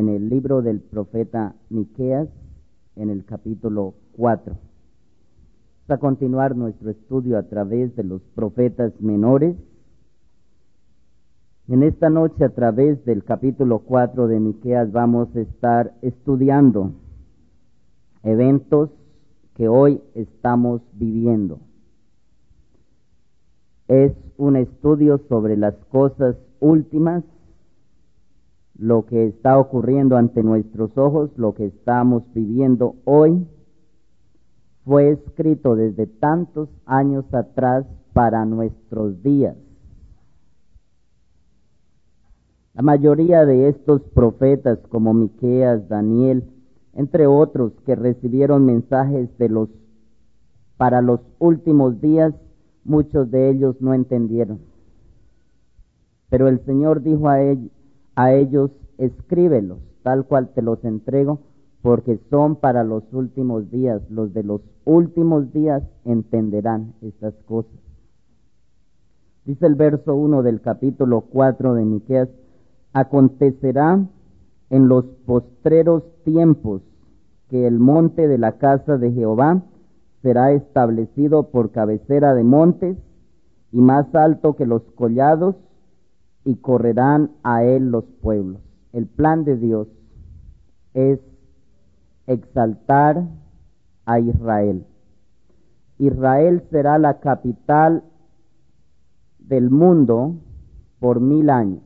en el libro del profeta Miqueas, en el capítulo 4. Vamos a continuar nuestro estudio a través de los profetas menores. En esta noche, a través del capítulo 4 de Miqueas, vamos a estar estudiando eventos que hoy estamos viviendo. Es un estudio sobre las cosas últimas, lo que está ocurriendo ante nuestros ojos, lo que estamos viviendo hoy. Fue escrito desde tantos años atrás para nuestros días. La mayoría de estos profetas, como Miqueas, Daniel, entre otros, que recibieron mensajes para los últimos días, muchos de ellos no entendieron. Pero el Señor dijo a ellos, escríbelos, tal cual te los entrego, porque son para los últimos días. Los de los últimos días entenderán estas cosas. Dice el verso 1 del capítulo 4 de Miqueas: acontecerá en los postreros tiempos que el monte de la casa de Jehová será establecido por cabecera de montes y más alto que los collados, y correrán a él los pueblos. El plan de Dios es exaltar a Israel. Israel será la capital del mundo por 1000 años.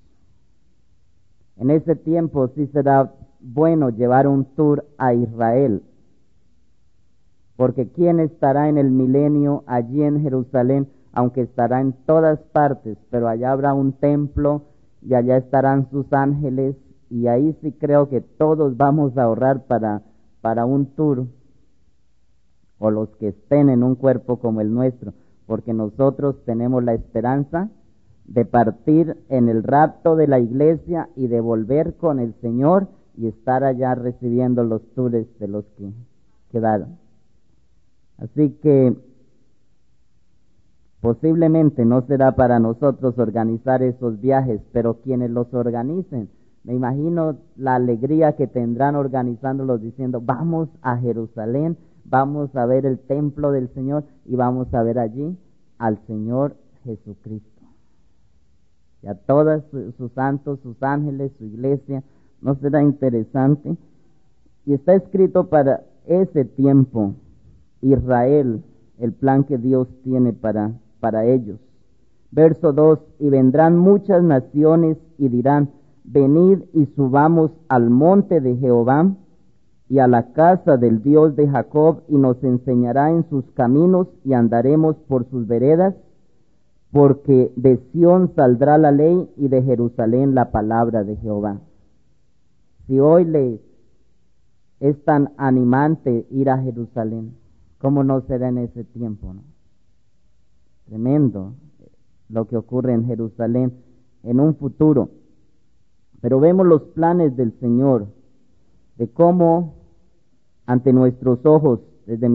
En ese tiempo sí será bueno llevar un tour a Israel, porque ¿quién estará en el milenio allí en Jerusalén? Aunque estará en todas partes, pero allá habrá un templo y allá estarán sus ángeles, y ahí sí creo que todos vamos a ahorrar para un tour, o los que estén en un cuerpo como el nuestro, porque nosotros tenemos la esperanza de partir en el rapto de la iglesia y de volver con el Señor y estar allá recibiendo los tours de los que quedaron. Así que posiblemente no será para nosotros organizar esos viajes, pero quienes los organicen, me imagino la alegría que tendrán organizándolos, diciendo, vamos a Jerusalén, vamos a ver el templo del Señor y vamos a ver allí al Señor Jesucristo. Y a todos sus santos, sus ángeles, su iglesia. ¿No será interesante? Y está escrito para ese tiempo, Israel, el plan que Dios tiene para ellos. Verso 2: y vendrán muchas naciones y dirán, venid y subamos al monte de Jehová y a la casa del Dios de Jacob, y nos enseñará en sus caminos y andaremos por sus veredas, porque de Sión saldrá la ley y de Jerusalén la palabra de Jehová. Si hoy es tan animante ir a Jerusalén, ¿cómo no será en ese tiempo, no? Tremendo lo que ocurre en Jerusalén en un futuro. Pero vemos los planes del Señor, de cómo ante nuestros ojos, desde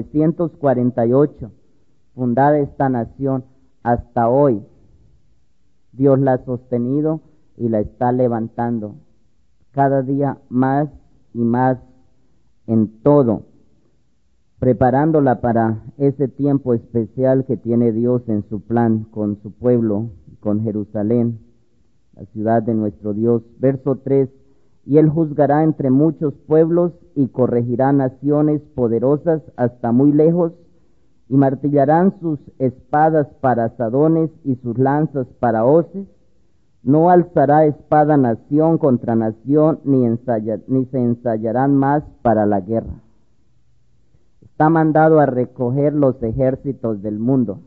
1948, fundada esta nación, hasta hoy, Dios la ha sostenido y la está levantando cada día más y más en todo, preparándola para ese tiempo especial que tiene Dios en su plan con su pueblo, con Jerusalén, la ciudad de nuestro Dios. Verso 3: y él juzgará entre muchos pueblos y corregirá naciones poderosas hasta muy lejos, y martillarán sus espadas para asadones y sus lanzas para hoces. No alzará espada nación contra nación, ni se ensayarán más para la guerra. Está mandado a recoger los ejércitos del mundo.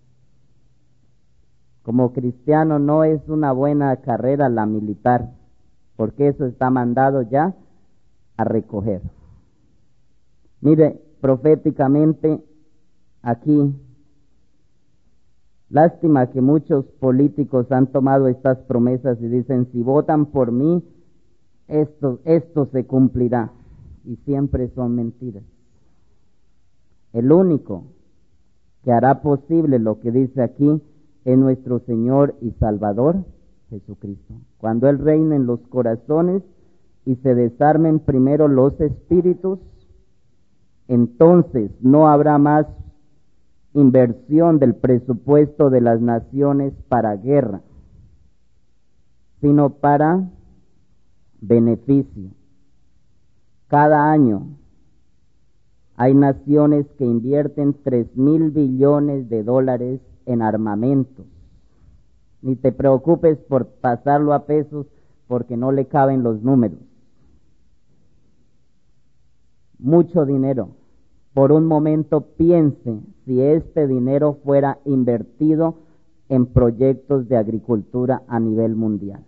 Como cristiano no es una buena carrera la militar, porque eso está mandado ya a recoger. Mire, proféticamente aquí, lástima que muchos políticos han tomado estas promesas y dicen, si votan por mí, esto se cumplirá. Y siempre son mentiras. El único que hará posible lo que dice aquí es nuestro Señor y Salvador Jesucristo. Cuando Él reina en los corazones y se desarmen primero los espíritus, entonces no habrá más inversión del presupuesto de las naciones para guerra, sino para beneficio. Cada año hay naciones que invierten 3,000 billones de dólares en armamentos. Ni te preocupes por pasarlo a pesos porque no le caben los números. Mucho dinero. Por un momento piense si este dinero fuera invertido en proyectos de agricultura a nivel mundial.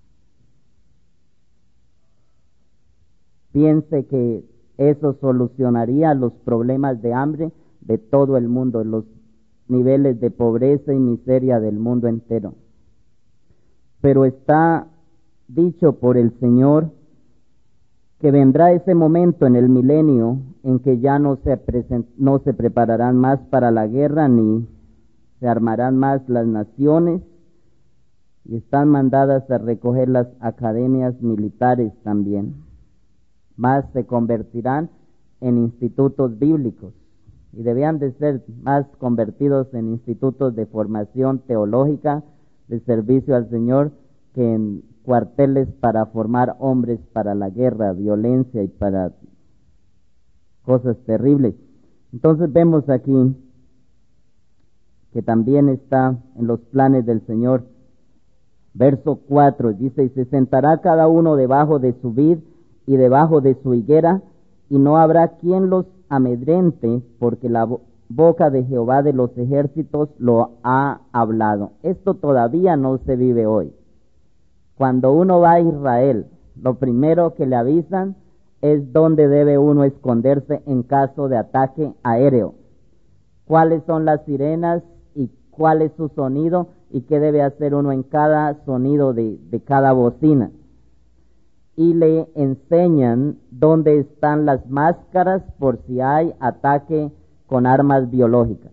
Piense que eso solucionaría los problemas de hambre de todo el mundo, los niveles de pobreza y miseria del mundo entero. Pero está dicho por el Señor que vendrá ese momento en el milenio en que ya no se prepararán más para la guerra ni se armarán más las naciones, y están mandadas a recoger las academias militares también. Más se convertirán en institutos bíblicos y debían de ser más convertidos en institutos de formación teológica, de servicio al Señor, que en cuarteles para formar hombres para la guerra, violencia y para cosas terribles. Entonces vemos aquí que también está en los planes del Señor. Verso 4 dice: y se sentará cada uno debajo de su vid y debajo de su higuera, y no habrá quien los amedrente, porque la boca de Jehová de los ejércitos lo ha hablado. Esto todavía no se vive hoy. Cuando uno va a Israel, lo primero que le avisan es dónde debe uno esconderse en caso de ataque aéreo. Cuáles son las sirenas y cuál es su sonido y qué debe hacer uno en cada sonido de cada bocina. Y le enseñan dónde están las máscaras por si hay ataque con armas biológicas.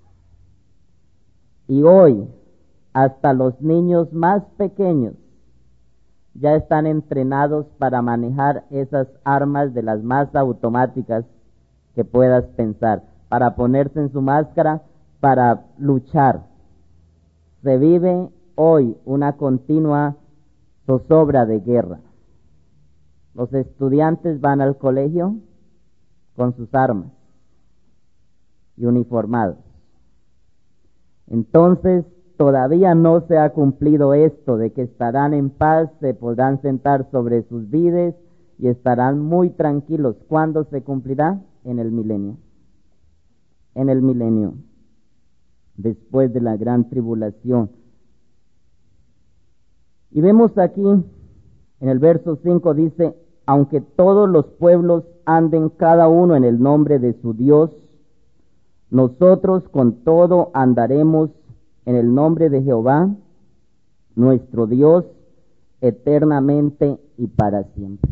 Y hoy, hasta los niños más pequeños ya están entrenados para manejar esas armas de las más automáticas que puedas pensar, para ponerse en su máscara, para luchar. Se vive hoy una continua zozobra de guerra. Los estudiantes van al colegio con sus armas y uniformados. Entonces, todavía no se ha cumplido esto de que estarán en paz, se podrán sentar sobre sus vides y estarán muy tranquilos. ¿Cuándo se cumplirá? En el milenio. En el milenio, después de la gran tribulación. Y vemos aquí, en el verso 5 dice: aunque todos los pueblos anden cada uno en el nombre de su Dios, nosotros con todo andaremos en el nombre de Jehová, nuestro Dios, eternamente y para siempre.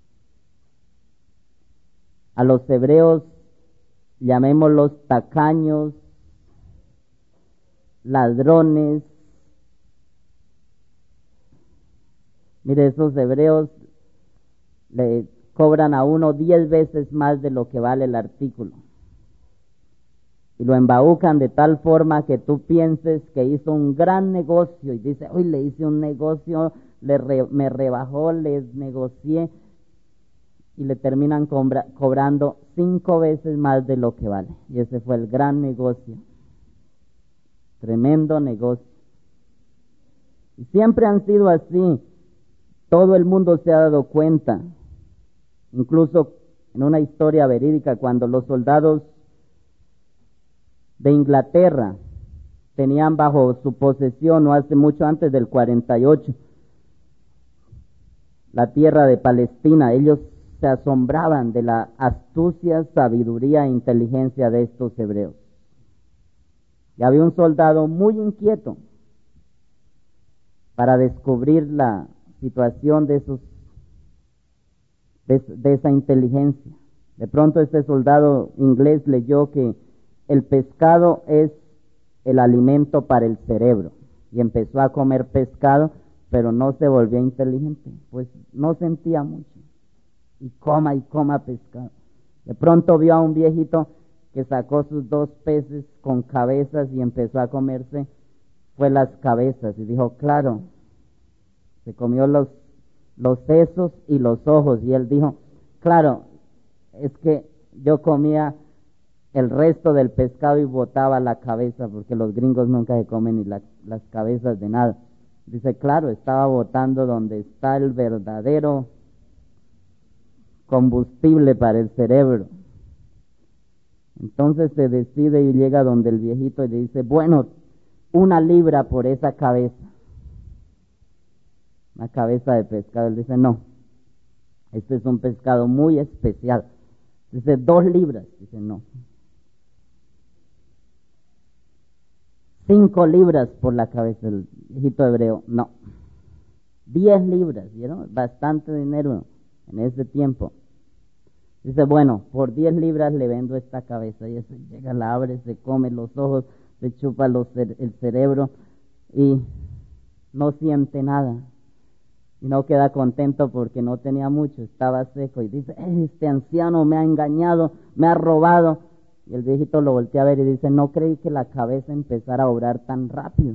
A los hebreos, llamémoslos tacaños, ladrones. Mire, esos hebreos le cobran a uno 10 veces más de lo que vale el artículo. Y lo embaucan de tal forma que tú pienses que hizo un gran negocio y dice: uy, le hice un negocio, me rebajó, les negocié, y le terminan cobrando 5 veces más de lo que vale. Y ese fue el gran negocio. Tremendo negocio. Y siempre han sido así. Todo el mundo se ha dado cuenta. Incluso en una historia verídica, cuando los soldados de Inglaterra tenían bajo su posesión, no hace mucho antes del 48, la tierra de Palestina, ellos se asombraban de la astucia, sabiduría e inteligencia de estos hebreos. Y había un soldado muy inquieto para descubrir la situación de esa inteligencia. De pronto este soldado inglés leyó que el pescado es el alimento para el cerebro, y empezó a comer pescado, pero no se volvió inteligente, pues no sentía mucho. y coma pescado. De pronto vio a un viejito que sacó sus 2 peces con cabezas y empezó a comerse, fue las cabezas, y dijo, claro, se comió los sesos y los ojos, y él dijo, claro, es que yo comía el resto del pescado y botaba la cabeza, porque los gringos nunca se comen ni las cabezas de nada. Dice, claro, estaba botando donde está el verdadero combustible para el cerebro. Entonces se decide y llega donde el viejito y le dice, bueno, 1 libra por esa cabeza. Una cabeza de pescado. Él dice, no, este es un pescado muy especial. Dice, 2 libras. Dice, no. 5 libras por la cabeza del viejito hebreo. No. 10 libras, ¿vieron? Bastante dinero en ese tiempo. Dice, bueno, por 10 libras le vendo esta cabeza. Y eso llega, la abre, se come los ojos, se chupa el cerebro y no siente nada. Y no queda contento porque no tenía mucho, estaba seco. Y dice, este anciano me ha engañado, me ha robado. Y el viejito lo voltea a ver y dice, no creí que la cabeza empezara a obrar tan rápido.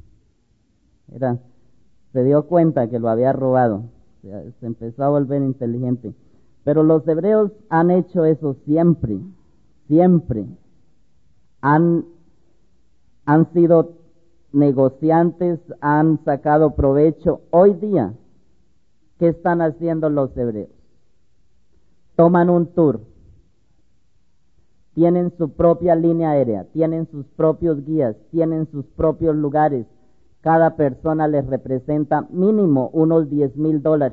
Se dio cuenta que lo había robado. O sea, se empezó a volver inteligente. Pero los hebreos han hecho eso siempre. Han sido negociantes, han sacado provecho. Hoy día, ¿qué están haciendo los hebreos? Toman un tour, tienen su propia línea aérea, tienen sus propios guías, tienen sus propios lugares. Cada persona les representa mínimo unos $10,000.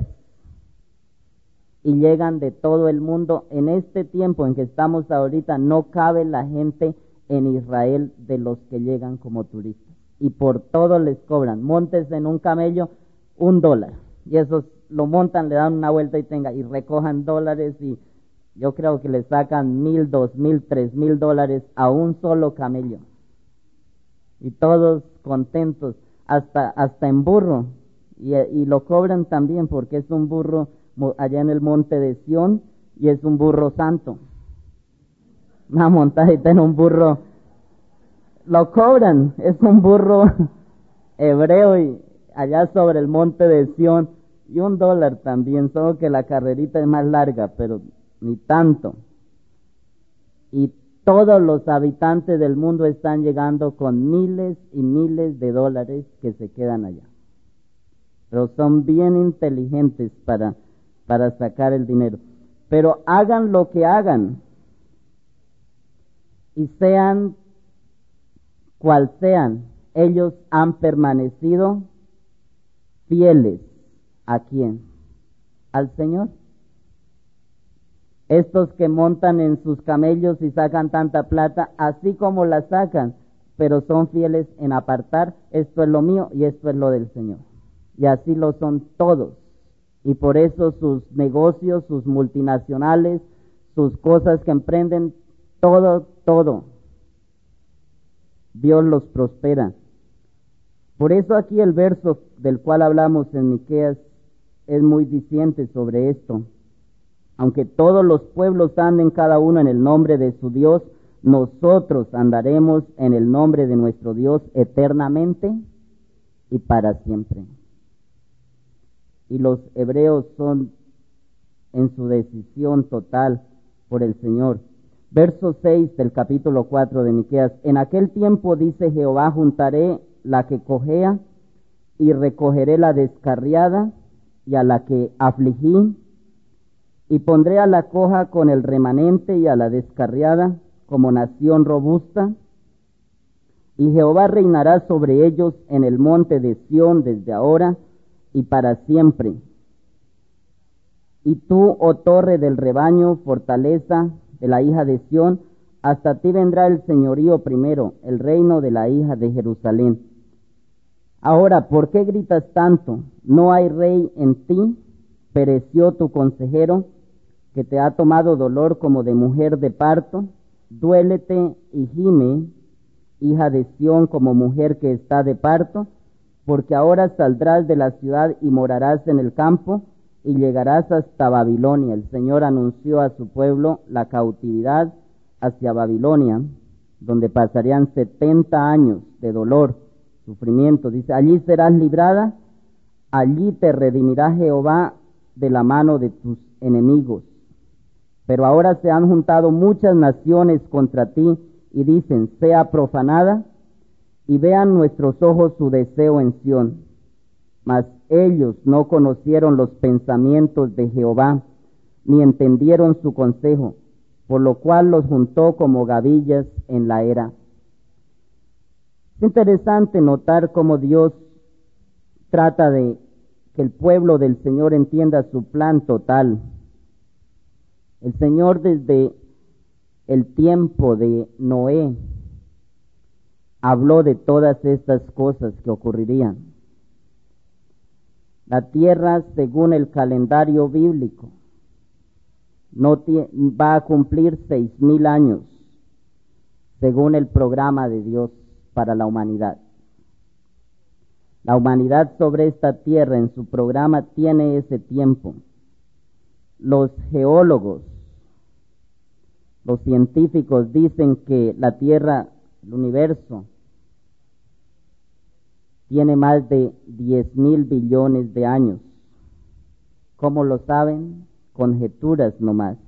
Y llegan de todo el mundo. En este tiempo en que estamos ahorita, no cabe la gente en Israel de los que llegan como turistas. Y por todo les cobran. Montes en un camello, $1. Y esos lo montan, le dan una vuelta y recojan dólares, y yo creo que le sacan $1,000, $2,000, $3,000 a un solo camello. Y todos contentos, hasta en burro. Y lo cobran también porque es un burro allá en el monte de Sión, y es un burro santo. Una montadita en un burro, lo cobran, es un burro hebreo y allá sobre el monte de Sión, y $1 también, solo que la carrerita es más larga, pero ni tanto. Y todos los habitantes del mundo están llegando con miles y miles de dólares que se quedan allá. Pero son bien inteligentes para sacar el dinero. Pero hagan lo que hagan, y sean cual sean, ellos han permanecido fieles. ¿A quién? Al Señor. Estos que montan en sus camellos y sacan tanta plata, así como la sacan, pero son fieles en apartar, esto es lo mío y esto es lo del Señor. Y así lo son todos. Y por eso sus negocios, sus multinacionales, sus cosas que emprenden, todo, Dios los prospera. Por eso aquí el verso del cual hablamos en Miqueas es muy diciente sobre esto. Aunque todos los pueblos anden cada uno en el nombre de su Dios, nosotros andaremos en el nombre de nuestro Dios eternamente y para siempre. Y los hebreos son en su decisión total por el Señor. Verso 6 del capítulo 4 de Miqueas. En aquel tiempo, dice Jehová, juntaré la que cojea y recogeré la descarriada y a la que afligí, y pondré a la coja con el remanente y a la descarriada como nación robusta, y Jehová reinará sobre ellos en el monte de Sión desde ahora y para siempre. Y tú, oh torre del rebaño, fortaleza de la hija de Sión, hasta ti vendrá el señorío primero, el reino de la hija de Jerusalén. Ahora, ¿por qué gritas tanto? ¿No hay rey en ti? ¿Pereció tu consejero, que te ha tomado dolor como de mujer de parto? Duélete y gime, hija de Sión, como mujer que está de parto, porque ahora saldrás de la ciudad y morarás en el campo, y llegarás hasta Babilonia. El Señor anunció a su pueblo la cautividad hacia Babilonia, donde pasarían 70 años de dolor, sufrimiento. Dice, allí serás librada, allí te redimirá Jehová de la mano de tus enemigos. Pero ahora se han juntado muchas naciones contra ti y dicen, sea profanada, y vean nuestros ojos su deseo en Sión. Mas ellos no conocieron los pensamientos de Jehová, ni entendieron su consejo, por lo cual los juntó como gavillas en la era. Es interesante notar cómo Dios trata de que el pueblo del Señor entienda su plan total. El Señor desde el tiempo de Noé habló de todas estas cosas que ocurrirían. La tierra, según el calendario bíblico, va a cumplir 6,000 años, según el programa de Dios para la humanidad. La humanidad sobre esta tierra en su programa tiene ese tiempo. Los geólogos, los científicos dicen que la tierra, el universo, tiene más de 10,000 billones de años. ¿Cómo lo saben? Conjeturas nomás.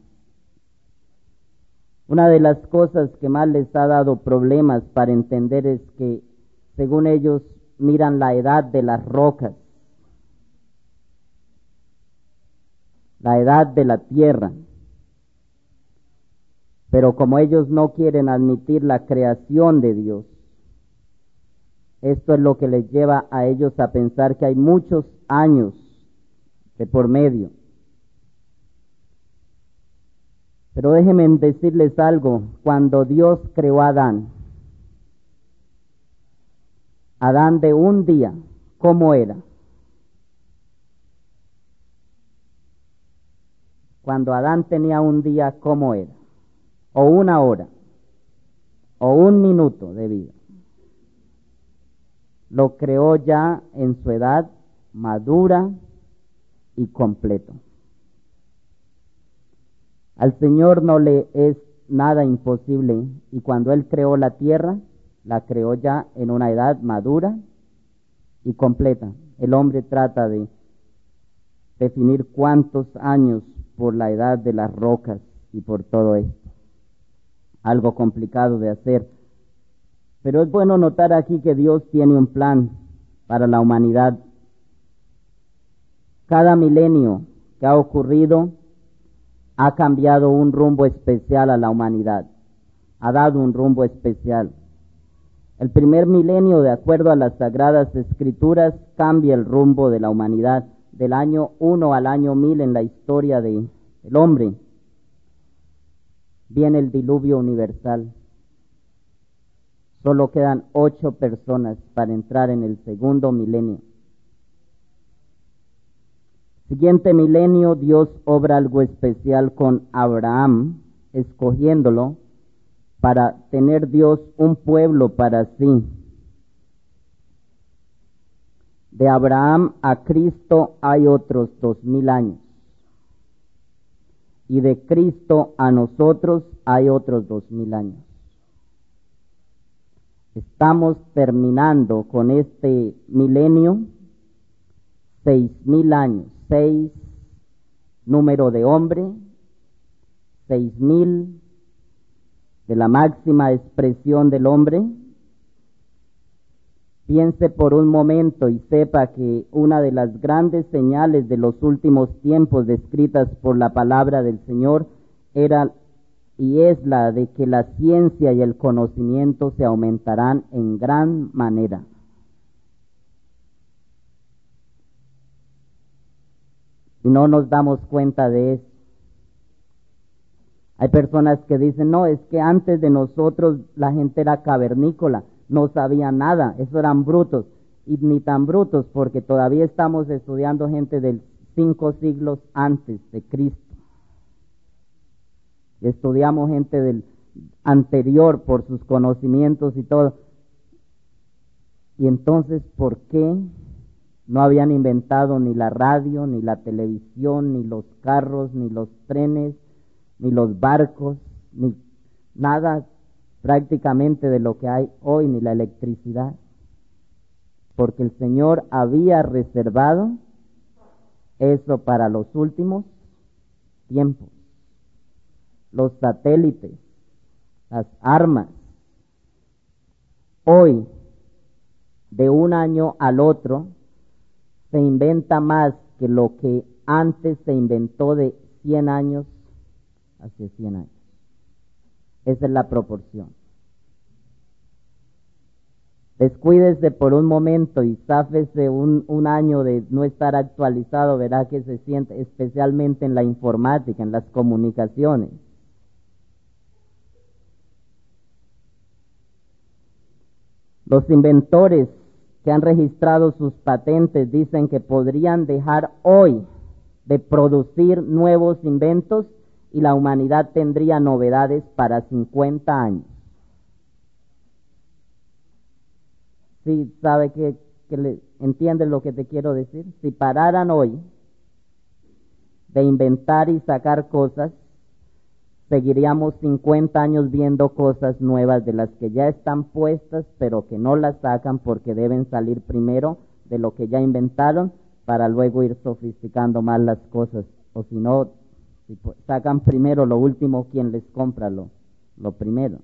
Una de las cosas que más les ha dado problemas para entender es que, según ellos, miran la edad de las rocas, la edad de la tierra. Pero como ellos no quieren admitir la creación de Dios, esto es lo que les lleva a ellos a pensar que hay muchos años de por medio. Pero déjenme decirles algo, cuando Dios creó a Adán de un día, ¿cómo era? Cuando Adán tenía un día, ¿cómo era? O una hora, o un minuto de vida. Lo creó ya en su edad madura y completo. Al Señor no le es nada imposible, y cuando Él creó la tierra, la creó ya en una edad madura y completa. El hombre trata de definir cuántos años por la edad de las rocas y por todo esto. Algo complicado de hacer. Pero es bueno notar aquí que Dios tiene un plan para la humanidad. Cada milenio que ha ocurrido ha cambiado un rumbo especial a la humanidad, ha dado un rumbo especial. El primer milenio, de acuerdo a las Sagradas Escrituras, cambia el rumbo de la humanidad, del año 1 al año 1000 en la historia del hombre. Viene el diluvio universal. Solo quedan 8 personas para entrar en el segundo milenio. Siguiente milenio, Dios obra algo especial con Abraham, escogiéndolo para tener Dios un pueblo para sí. De Abraham a Cristo hay otros 2,000 años. Y de Cristo a nosotros hay otros 2,000 años. Estamos terminando con este milenio 6,000 años. 6, número de hombre, 6,000 de la máxima expresión del hombre. Piense por un momento y sepa que una de las grandes señales de los últimos tiempos descritas por la palabra del Señor era y es la de que la ciencia y el conocimiento se aumentarán en gran manera. Y no nos damos cuenta de eso. Hay personas que dicen, no, es que antes de nosotros la gente era cavernícola, no sabía nada, esos eran brutos. Y ni tan brutos, porque todavía estamos estudiando gente de 5 siglos antes de Cristo. Estudiamos gente del anterior por sus conocimientos y todo. Y entonces, ¿por qué No habían inventado ni la radio, ni la televisión, ni los carros, ni los trenes, ni los barcos, ni nada prácticamente de lo que hay hoy, ni la electricidad. Porque el Señor había reservado eso para los últimos tiempos. Los satélites, las armas. Hoy, de un año al otro, se inventa más que lo que antes se inventó de 100 años hace 100 años. Esa es la proporción. Descuídese por un momento y záfese un año de no estar actualizado, verá que se siente, especialmente en la informática, en las comunicaciones. Los inventores que han registrado sus patentes dicen que podrían dejar hoy de producir nuevos inventos y la humanidad tendría novedades para 50 años. ¿Sí sabe que entiende lo que te quiero decir? Si pararan hoy de inventar y sacar cosas, seguiríamos 50 años viendo cosas nuevas de las que ya están puestas, pero que no las sacan porque deben salir primero de lo que ya inventaron para luego ir sofisticando más las cosas. O si no, si sacan primero lo último, ¿quién les compra lo primero?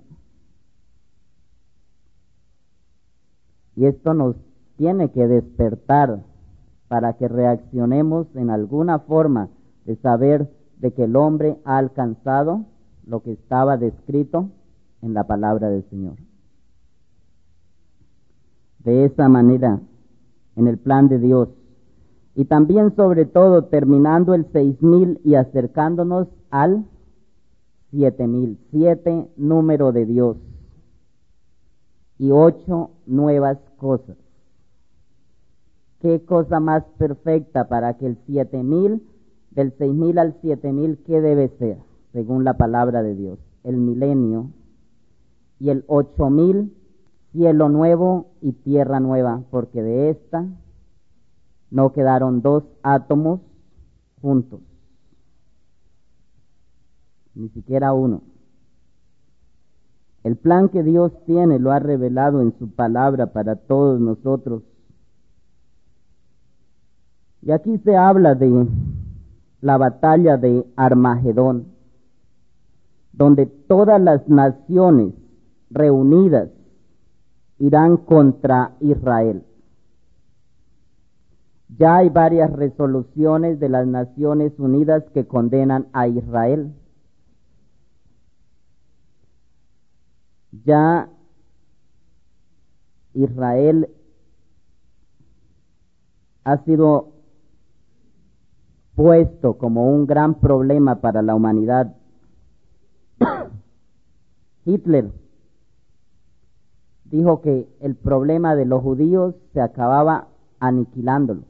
Y esto nos tiene que despertar para que reaccionemos en alguna forma de saber de que el hombre ha alcanzado lo que estaba descrito en la palabra del Señor. De esa manera, en el plan de Dios, y también sobre todo terminando el 6000 y acercándonos al 7000, 7 número de Dios y 8 nuevas cosas. ¿Qué cosa más perfecta para que el 7000, del 6000 al 7000, qué debe ser? Según la palabra de Dios, el milenio, y el 8000, cielo nuevo y tierra nueva, porque de esta no quedaron dos átomos juntos, ni siquiera uno. El plan que Dios tiene lo ha revelado en su palabra para todos nosotros. Y aquí se habla de la batalla de Armagedón, donde todas las naciones reunidas irán contra Israel. Ya hay varias resoluciones de las Naciones Unidas que condenan a Israel. Ya Israel ha sido puesto como un gran problema para la humanidad. Hitler dijo que el problema de los judíos se acababa aniquilándolos.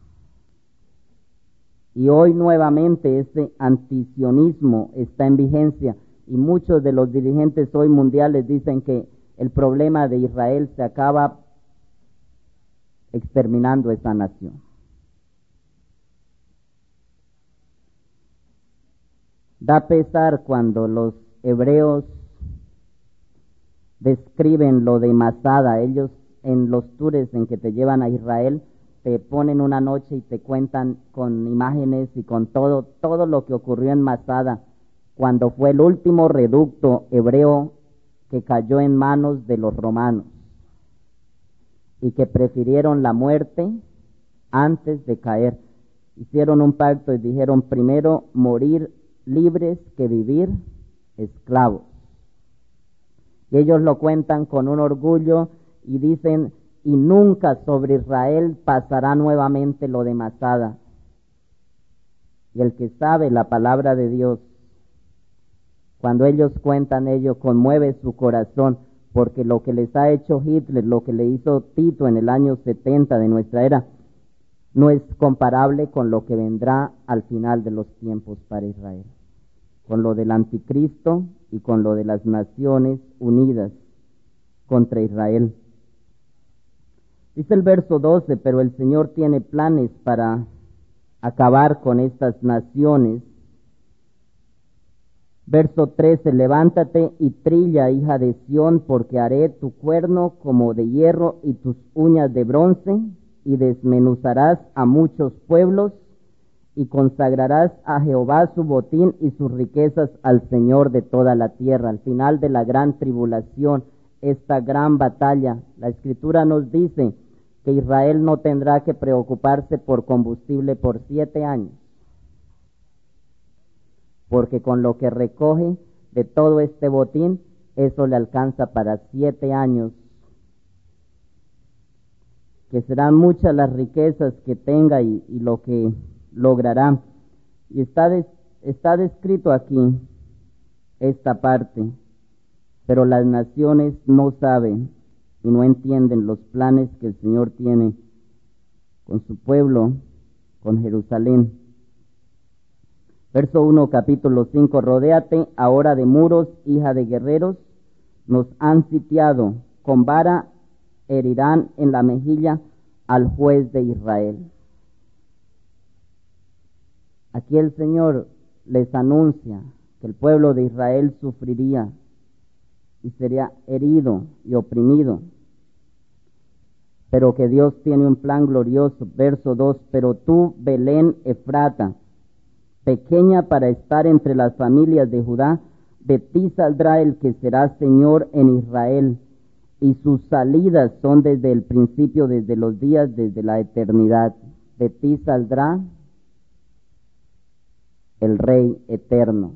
Y hoy nuevamente ese antisionismo está en vigencia y muchos de los dirigentes hoy mundiales dicen que el problema de Israel se acaba exterminando esa nación. Da pesar cuando los hebreos describen lo de Masada. Ellos en los tours en que te llevan a Israel te ponen una noche y te cuentan con imágenes y con todo lo que ocurrió en Masada cuando fue el último reducto hebreo que cayó en manos de los romanos y que prefirieron la muerte antes de caer. Hicieron un pacto y dijeron primero morir libres que vivir esclavos. Y ellos lo cuentan con un orgullo y dicen, y nunca sobre Israel pasará nuevamente lo de Masada. Y el que sabe la palabra de Dios, cuando ellos cuentan ello, conmueve su corazón, porque lo que les ha hecho Hitler, lo que le hizo Tito en el año 70 de nuestra era, no es comparable con lo que vendrá al final de los tiempos para Israel, con lo del anticristo y con lo de las Naciones Unidas contra Israel. Dice el verso 12, pero el Señor tiene planes para acabar con estas naciones. Verso 13, levántate y trilla, hija de Sión, porque haré tu cuerno como de hierro y tus uñas de bronce, y desmenuzarás a muchos pueblos, y consagrarás a Jehová su botín y sus riquezas al Señor de toda la tierra. Al final de la gran tribulación, esta gran batalla, la Escritura nos dice que Israel no tendrá que preocuparse por combustible por 7 años, porque con lo que recoge de todo este botín, eso le alcanza para 7 años, que serán muchas las riquezas que tenga y lo que logrará. Y está descrito aquí esta parte, pero las naciones no saben y no entienden los planes que el Señor tiene con su pueblo, con Jerusalén. Verso 1, capítulo 5, rodéate ahora de muros, hija de guerreros, nos han sitiado, con vara herirán en la mejilla al juez de Israel. Aquí el Señor les anuncia que el pueblo de Israel sufriría y sería herido y oprimido, pero que Dios tiene un plan glorioso. Verso 2, pero tú, Belén Efrata, pequeña para estar entre las familias de Judá, de ti saldrá el que será Señor en Israel, y sus salidas son desde el principio, desde los días, desde la eternidad. De ti saldrá el Rey eterno.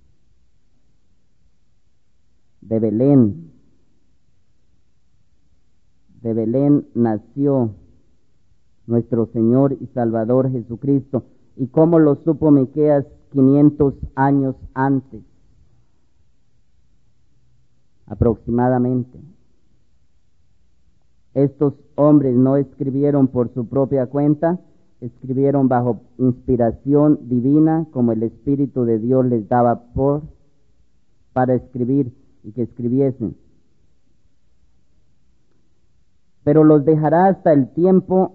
De Belén nació nuestro Señor y Salvador Jesucristo. ¿Y cómo lo supo Miqueas 500 años antes? Aproximadamente. Estos hombres no escribieron por su propia cuenta, escribieron bajo inspiración divina, como el Espíritu de Dios les daba para escribir y que escribiesen. Pero los dejará hasta el tiempo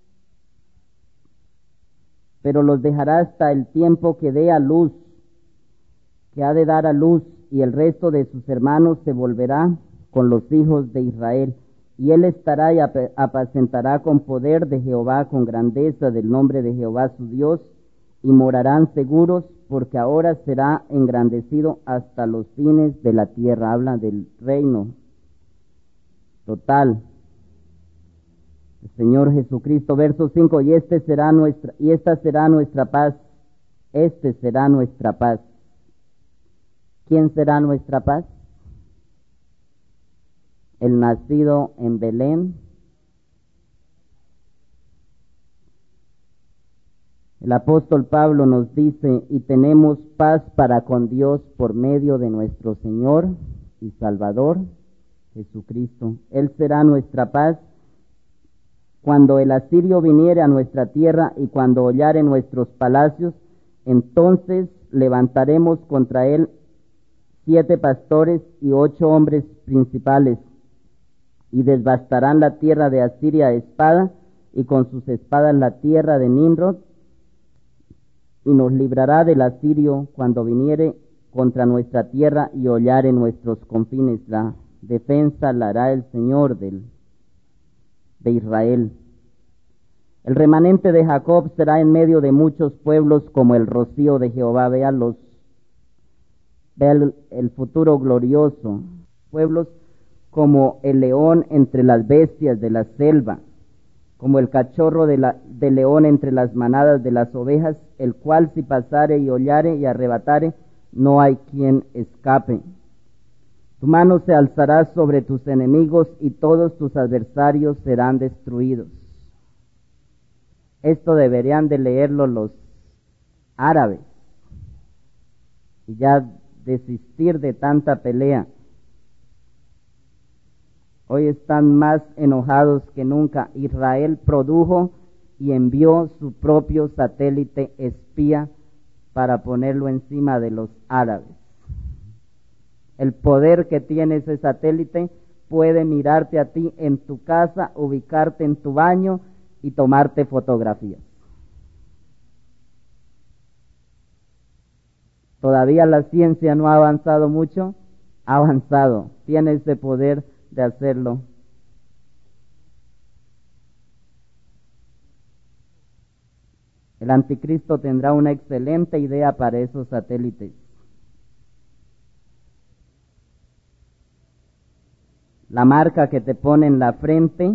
que dé a luz, que ha de dar a luz, y el resto de sus hermanos se volverá con los hijos de Israel. Y él estará y apacentará con poder de Jehová, con grandeza del nombre de Jehová su Dios, y morarán seguros, porque ahora será engrandecido hasta los fines de la tierra. Habla del reino total. El Señor Jesucristo, verso 5, y esta será nuestra paz. Este será nuestra paz. ¿Quién será nuestra paz? El nacido en Belén. El apóstol Pablo nos dice, y tenemos paz para con Dios por medio de nuestro Señor y Salvador Jesucristo. Él será nuestra paz. Cuando el asirio viniere a nuestra tierra y cuando hollare nuestros palacios, entonces levantaremos contra él 7 pastores y 8 hombres principales, y desbastarán la tierra de Asiria a espada, y con sus espadas la tierra de Nimrod, y nos librará del asirio cuando viniere contra nuestra tierra y hollare nuestros confines. La defensa la hará el Señor de Israel. El remanente de Jacob será en medio de muchos pueblos como el rocío de Jehová. Vea el futuro glorioso. Pueblos como el león entre las bestias de la selva, como el cachorro de león entre las manadas de las ovejas, el cual si pasare y hollare y arrebatare, no hay quien escape. Tu mano se alzará sobre tus enemigos y todos tus adversarios serán destruidos. Esto deberían de leerlo los árabes y ya desistir de tanta pelea. Hoy están más enojados que nunca. Israel produjo y envió su propio satélite espía para ponerlo encima de los árabes. El poder que tiene ese satélite puede mirarte a ti en tu casa, ubicarte en tu baño y tomarte fotografías. Todavía la ciencia no ha avanzado mucho, ha avanzado, tiene ese poder de hacerlo. El anticristo tendrá una excelente idea para esos satélites. La marca que te pone en la frente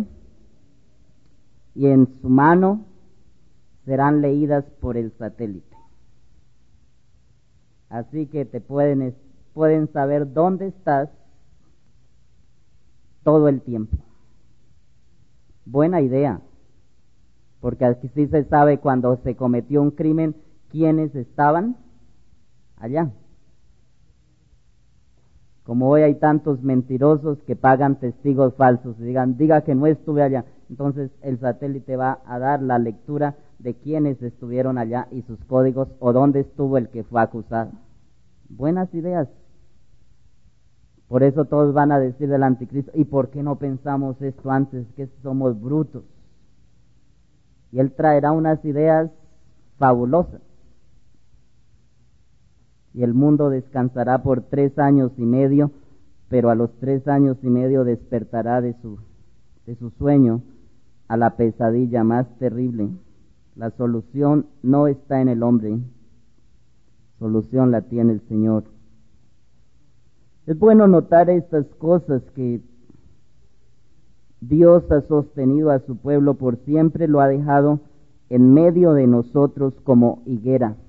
y en su mano serán leídas por el satélite. Así que te pueden saber dónde estás todo el tiempo. Buena idea, porque aquí sí se sabe cuando se cometió un crimen quiénes estaban allá. Como hoy hay tantos mentirosos que pagan testigos falsos y diga que no estuve allá, entonces el satélite va a dar la lectura de quiénes estuvieron allá y sus códigos o dónde estuvo el que fue acusado. Buenas ideas. Por eso todos van a decir del anticristo, ¿y por qué no pensamos esto antes? Que somos brutos. Y él traerá unas ideas fabulosas. Y el mundo descansará por 3 años y medio, pero a los 3 años y medio despertará de su sueño a la pesadilla más terrible. La solución no está en el hombre, solución la tiene el Señor. Es bueno notar estas cosas que Dios ha sostenido a su pueblo por siempre, lo ha dejado en medio de nosotros como higuera.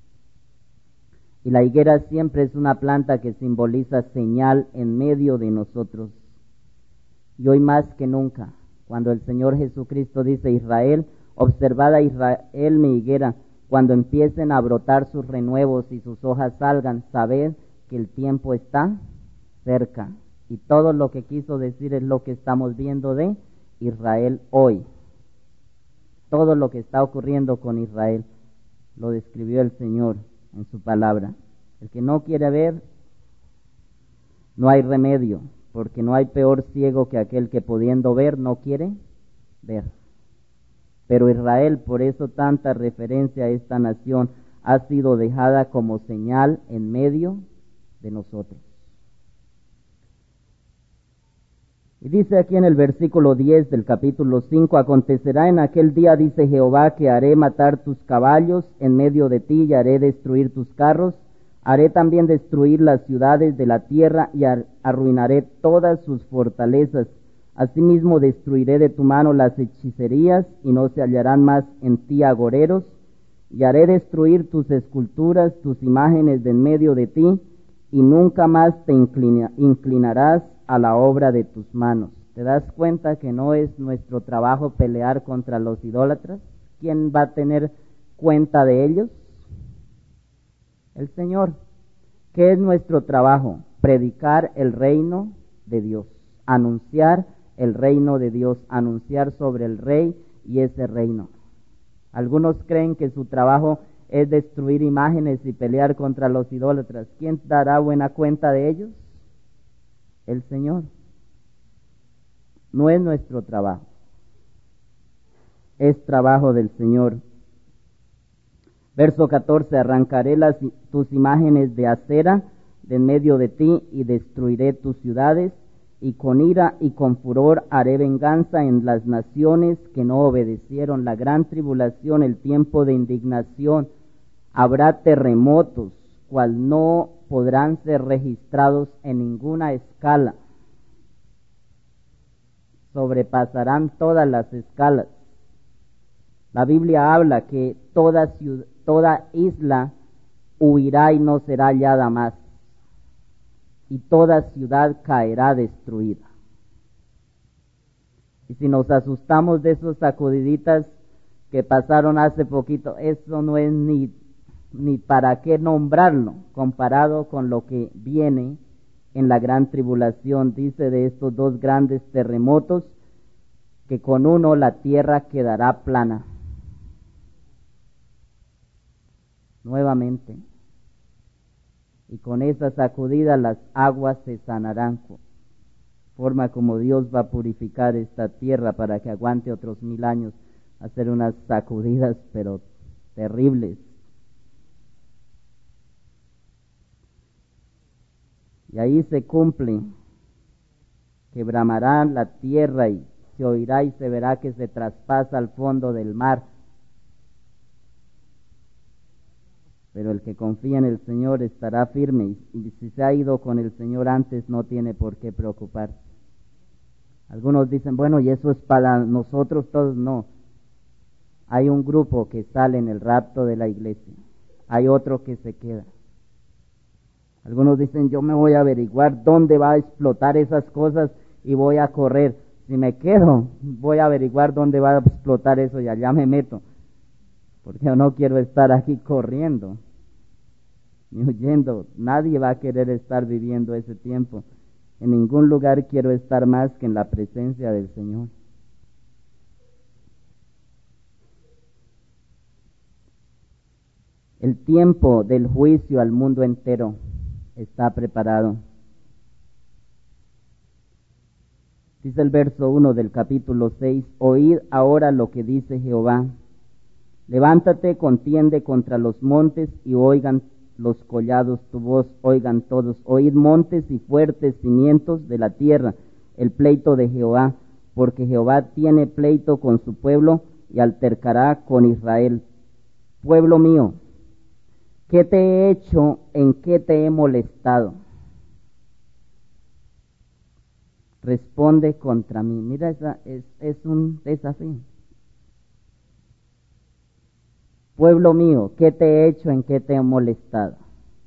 Y la higuera siempre es una planta que simboliza señal en medio de nosotros. Y hoy más que nunca, cuando el Señor Jesucristo dice, Israel, observad a Israel mi higuera, cuando empiecen a brotar sus renuevos y sus hojas salgan, sabed que el tiempo está cerca. Y todo lo que quiso decir es lo que estamos viendo de Israel hoy. Todo lo que está ocurriendo con Israel lo describió el Señor en su palabra. El que no quiere ver, no hay remedio, porque no hay peor ciego que aquel que pudiendo ver no quiere ver. Pero Israel, por eso tanta referencia a esta nación, ha sido dejada como señal en medio de nosotros. Y dice aquí en el versículo 10 del capítulo 5, acontecerá en aquel día, dice Jehová, que haré matar tus caballos en medio de ti y haré destruir tus carros, haré también destruir las ciudades de la tierra y arruinaré todas sus fortalezas. Asimismo destruiré de tu mano las hechicerías y no se hallarán más en ti agoreros, y haré destruir tus esculturas, tus imágenes de en medio de ti, y nunca más te inclinarás a la obra de tus manos. ¿Te das cuenta que no es nuestro trabajo pelear contra los idólatras? ¿Quién va a tener cuenta de ellos? El Señor. ¿Qué es nuestro trabajo? Predicar el reino de Dios, anunciar el reino de Dios, anunciar sobre el rey y ese reino. Algunos creen que su trabajo es destruir imágenes y pelear contra los idólatras. ¿Quién dará buena cuenta de ellos? El Señor. No es nuestro trabajo, es trabajo del Señor. Verso 14, arrancaré tus imágenes de acera de en medio de ti y destruiré tus ciudades, y con ira y con furor haré venganza en las naciones que no obedecieron. La gran tribulación, el tiempo de indignación, habrá terremotos, cual no podrán ser registrados en ninguna escala. Sobrepasarán todas las escalas. La Biblia habla que toda isla huirá y no será hallada más, y toda ciudad caerá destruida. Y si nos asustamos de esos sacudiditas que pasaron hace poquito, eso no es ni para qué nombrarlo, comparado con lo que viene en la gran tribulación. Dice de estos 2 grandes terremotos, que con uno la tierra quedará plana. Nuevamente. Y con esa sacudida las aguas se sanarán. forma como Dios va a purificar esta tierra para que aguante otros 1000 años, hacer unas sacudidas pero terribles. Y ahí se cumple que bramará la tierra y se oirá y se verá que se traspasa al fondo del mar. Pero el que confía en el Señor estará firme, y si se ha ido con el Señor antes no tiene por qué preocuparse. Algunos dicen, bueno, y eso es para nosotros todos. No, hay un grupo que sale en el rapto de la iglesia, hay otro que se queda. Algunos dicen, yo me voy a averiguar dónde va a explotar esas cosas y voy a correr. Si me quedo, voy a averiguar dónde va a explotar eso y allá me meto, porque yo no quiero estar aquí corriendo ni huyendo. Nadie va a querer estar viviendo ese tiempo. En ningún lugar quiero estar más que en la presencia del Señor. El tiempo del juicio al mundo entero está preparado. Dice el verso 1 del capítulo 6, oíd ahora lo que dice Jehová. Levántate, contiende contra los montes y oigan los collados tu voz, oigan todos. Oíd montes y fuertes cimientos de la tierra, el pleito de Jehová, porque Jehová tiene pleito con su pueblo y altercará con Israel. Pueblo mío, ¿qué te he hecho? ¿En qué te he molestado? Responde contra mí. Mira, es un desafío. Pueblo mío, ¿qué te he hecho? ¿En qué te he molestado?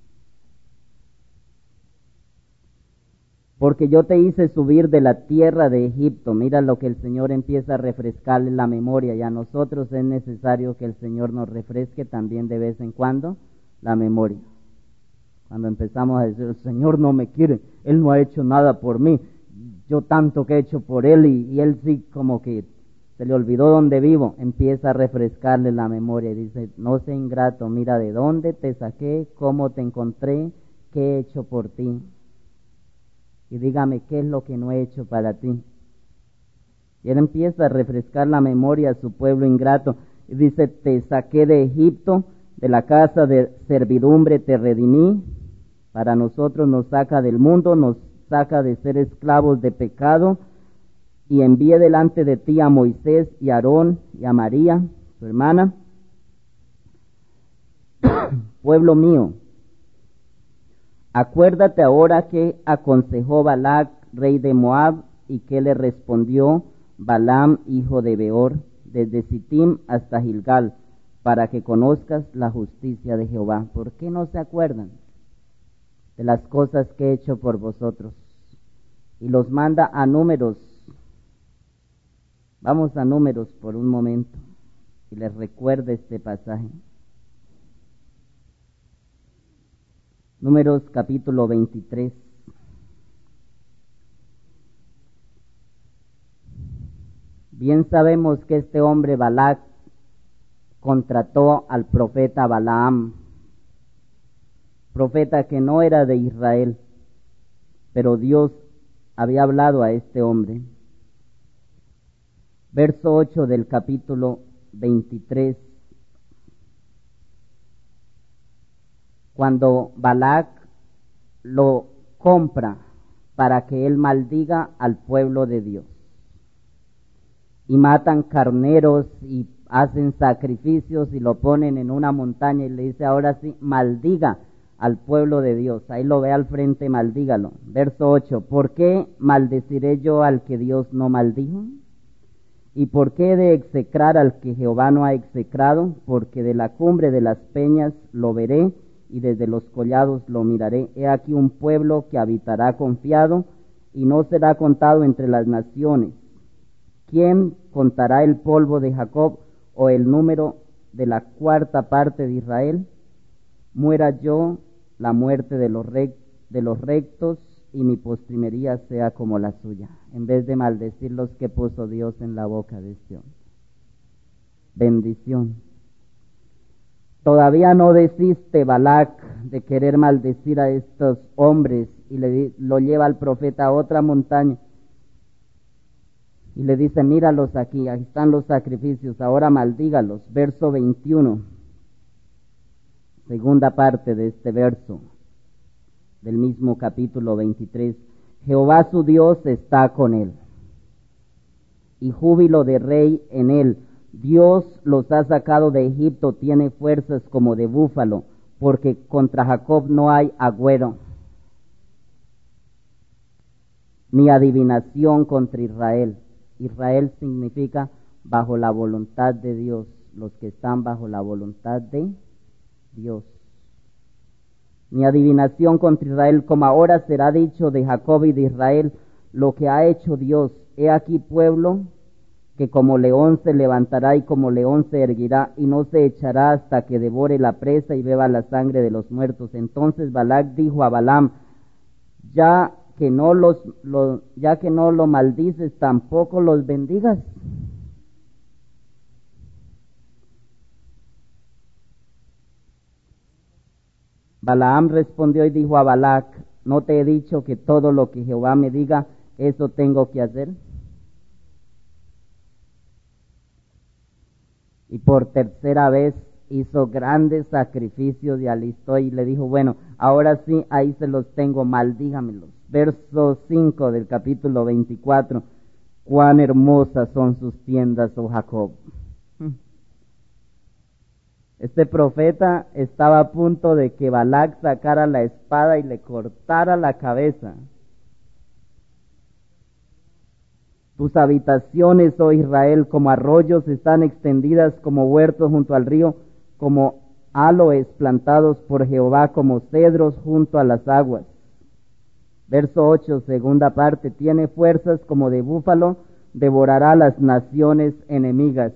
Porque yo te hice subir de la tierra de Egipto. Mira lo que el Señor empieza a refrescarle la memoria, y a nosotros es necesario que el Señor nos refresque también de vez en cuando la memoria. Cuando empezamos a decir, el Señor no me quiere, Él no ha hecho nada por mí, yo tanto que he hecho por Él, y Él sí como que se le olvidó dónde vivo, empieza a refrescarle la memoria y dice, no sea ingrato, mira de dónde te saqué, cómo te encontré, qué he hecho por ti. Y dígame qué es lo que no he hecho para ti. Y Él empieza a refrescar la memoria a su pueblo ingrato. Y dice, te saqué de Egipto, de la casa de servidumbre te redimí. Para nosotros nos saca del mundo, nos saca de ser esclavos de pecado. Y envié delante de ti a Moisés y a Aarón y a María, su hermana. Pueblo mío, acuérdate ahora que aconsejó Balac, rey de Moab, y que le respondió Balaam, hijo de Beor, desde Sittim hasta Gilgal, para que conozcas la justicia de Jehová. ¿Por qué no se acuerdan de las cosas que he hecho por vosotros? Y los manda a Números. Vamos a Números por un momento y les recuerda este pasaje. Números capítulo 23. Bien sabemos que este hombre Balac contrató al profeta Balaam, profeta que no era de Israel, pero Dios había hablado a este hombre. Verso 8 del capítulo 23. Cuando Balac lo compra para que él maldiga al pueblo de Dios. Y matan carneros y hacen sacrificios y lo ponen en una montaña y le dice, ahora sí, maldiga al pueblo de Dios. Ahí lo ve al frente, maldígalo. Verso 8, ¿por qué maldeciré yo al que Dios no maldijo? ¿Y por qué he de execrar al que Jehová no ha execrado? Porque de la cumbre de las peñas lo veré, y desde los collados lo miraré. He aquí un pueblo que habitará confiado, y no será contado entre las naciones. ¿Quién contará el polvo de Jacob, o el número de la cuarta parte de Israel? Muera yo la muerte de los rectos, y mi postrimería sea como la suya, en vez de maldecir los que puso Dios en la boca de este hombre. Bendición. Todavía no desiste Balac de querer maldecir a estos hombres y lo lleva al profeta a otra montaña Y le dice, míralos aquí están los sacrificios, ahora maldígalos. Verso 21, segunda parte de este verso, del mismo capítulo 23. Jehová su Dios está con él, y júbilo de rey en él. Dios los ha sacado de Egipto, tiene fuerzas como de búfalo, porque contra Jacob no hay agüero, ni adivinación contra Israel. Israel significa bajo la voluntad de Dios, los que están bajo la voluntad de Dios. Ni adivinación contra Israel, como ahora será dicho de Jacob y de Israel, lo que ha hecho Dios. He aquí pueblo que como león se levantará y como león se erguirá, y no se echará hasta que devore la presa y beba la sangre de los muertos. Entonces Balac dijo a Balaam, ya que no lo maldices, tampoco los bendigas. Balaam respondió y dijo a Balac, ¿no te he dicho que todo lo que Jehová me diga, eso tengo que hacer? Y por tercera vez hizo grandes sacrificios y alistó y le dijo, bueno, ahora sí, ahí se los tengo, maldígamelos. Verso 5 del capítulo 24, cuán hermosas son sus tiendas, oh Jacob. Este profeta estaba a punto de que Balac sacara la espada y le cortara la cabeza. Tus habitaciones, oh Israel, como arroyos están extendidas, como huertos junto al río, como aloes plantados por Jehová, como cedros junto a las aguas. Verso 8, segunda parte, tiene fuerzas como de búfalo, devorará las naciones enemigas.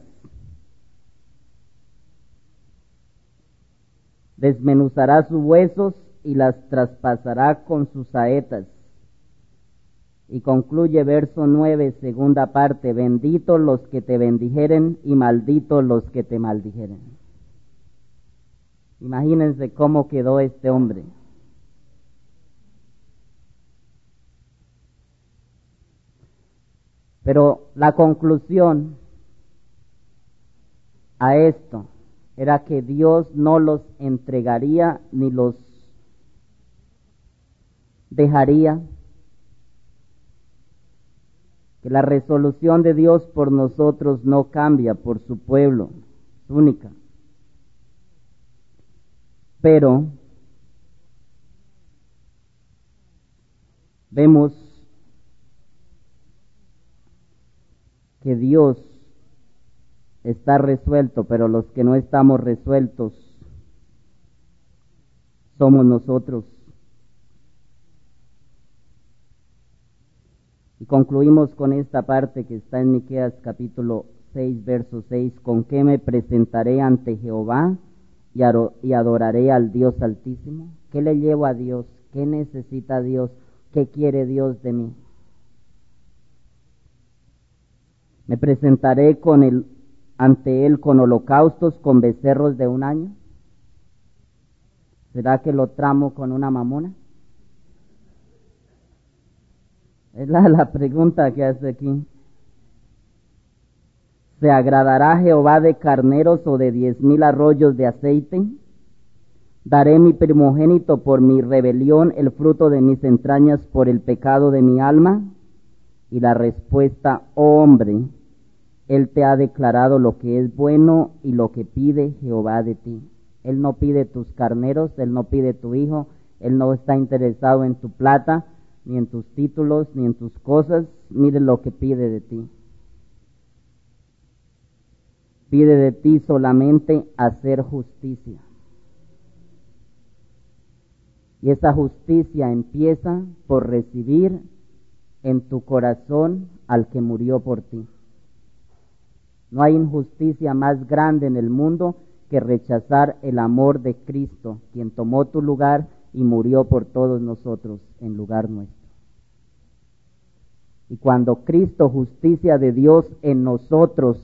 Desmenuzará sus huesos y las traspasará con sus saetas. Y concluye verso 9, segunda parte, benditos los que te bendijeren y malditos los que te maldijeren. Imagínense cómo quedó este hombre. Pero la conclusión a esto era que Dios no los entregaría ni los dejaría, que la resolución de Dios por nosotros no cambia, por su pueblo, es única. Pero vemos que Dios está resuelto, pero los que no estamos resueltos somos nosotros. Y concluimos con esta parte que está en Miqueas capítulo 6, verso 6, ¿con qué me presentaré ante Jehová y adoraré al Dios Altísimo? ¿Qué le llevo a Dios? ¿Qué necesita Dios? ¿Qué quiere Dios de mí? ¿Me presentaré ante Él con holocaustos, con becerros de un año? ¿Será que lo tramo con una mamona? Es la pregunta que hace aquí. ¿Se agradará Jehová de carneros o de 10,000 arroyos de aceite? ¿Daré mi primogénito por mi rebelión, el fruto de mis entrañas por el pecado de mi alma? Y la respuesta, oh hombre, Él te ha declarado lo que es bueno y lo que pide Jehová de ti. Él no pide tus carneros, Él no pide tu hijo, Él no está interesado en tu plata, ni en tus títulos, ni en tus cosas. Mire lo que pide de ti. Pide de ti solamente hacer justicia. Y esa justicia empieza por recibir en tu corazón al que murió por ti. No hay injusticia más grande en el mundo que rechazar el amor de Cristo, quien tomó tu lugar y murió por todos nosotros en lugar nuestro. Y cuando Cristo, justicia de Dios en nosotros,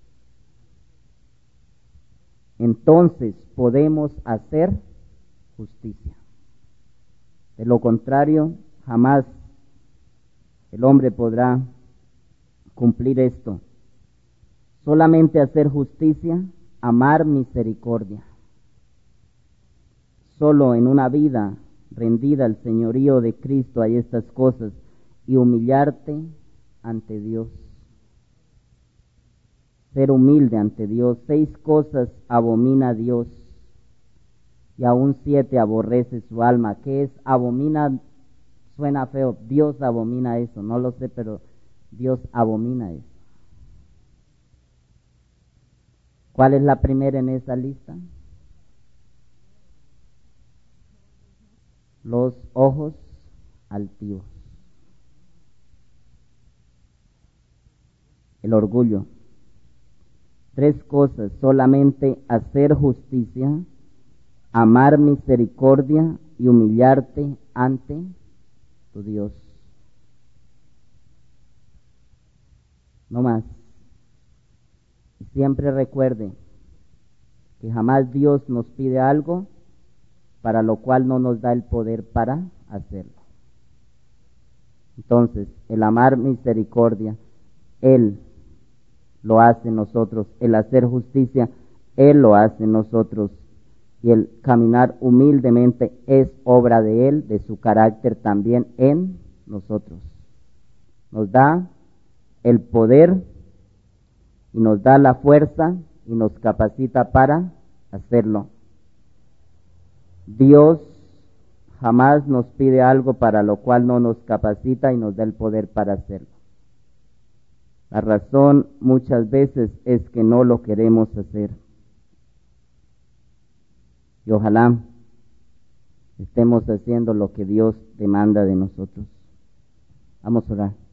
entonces podemos hacer justicia. De lo contrario, jamás el hombre podrá cumplir esto. Solamente hacer justicia, amar misericordia. Solo en una vida rendida al señorío de Cristo hay estas cosas, y humillarte ante Dios. Ser humilde ante Dios. 6 cosas abomina a Dios, y aún 7 aborrece su alma. ¿Qué es abomina? Suena feo. Dios abomina eso, no lo sé, pero Dios abomina eso. ¿Cuál es la primera en esa lista? Los ojos altivos. El orgullo. 3 cosas: solamente hacer justicia, amar misericordia y humillarte ante tu Dios. No más. Y siempre recuerde que jamás Dios nos pide algo para lo cual no nos da el poder para hacerlo. Entonces, el amar misericordia, Él lo hace en nosotros. El hacer justicia, Él lo hace en nosotros. Y el caminar humildemente es obra de Él, de su carácter también en nosotros. Nos da el poder y nos da la fuerza y nos capacita para hacerlo. Dios jamás nos pide algo para lo cual no nos capacita y nos da el poder para hacerlo. La razón muchas veces es que no lo queremos hacer. Y ojalá estemos haciendo lo que Dios demanda de nosotros. Vamos a orar.